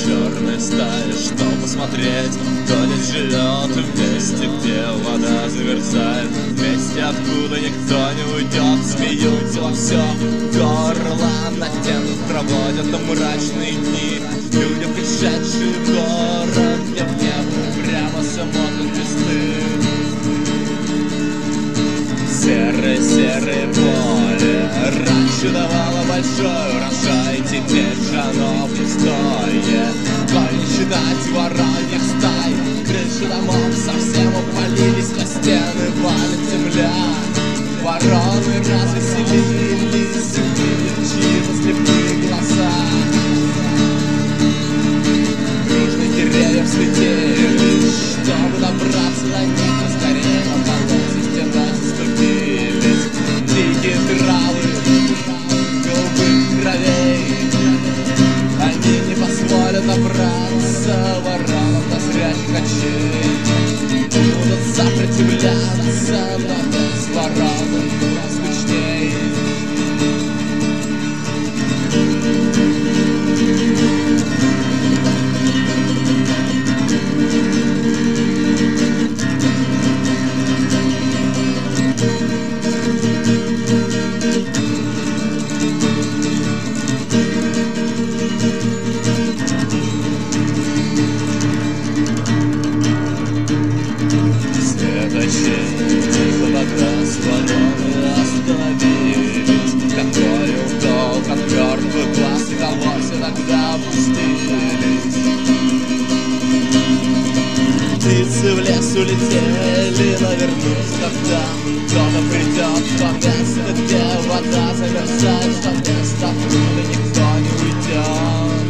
черной стаи, что посмотреть, кто здесь живет вместе, где вода замерзает, вместе, откуда никто не уйдет. Смеются во все горло, на стенах проводят мрачные дни. Люди, пришедшие в город, где в небо прямо смотрят листы. Серое поле раньше давало большой урожай, теперь же оно пустое. Коль не считать вороньих стай, крыши домов совсем упалились, на стены валит земля. Вороны развеселились, увидев чьи-то слепые глаза. Кружные деревья взлетелись, чтобы добраться до них поскорее, но полосы стена заступились. Дикие травы голубых кровей, они не позволят добраться воронам до зрячих очей. Будут сопротивляться, но без ворон скучней. Птицы в лес улетели, но вернусь, когда кто-то придет в то место, где вода замерзает, в то место, откуда никто не уйдет.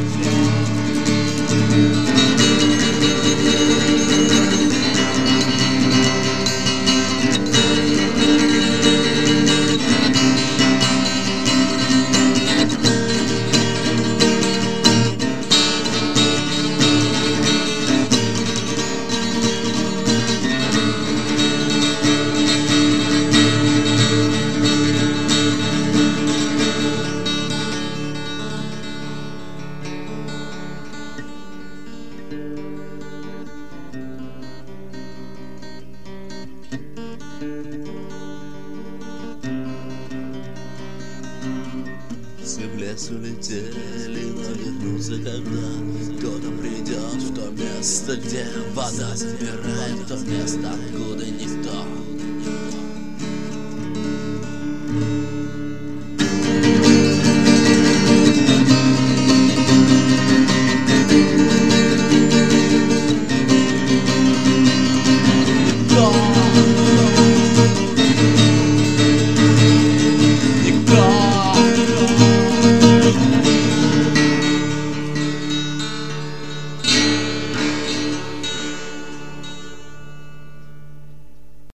Все в лес улетели, но вернутся, когда кто-то придет в то место, где вода замирает, в то место, откуда никто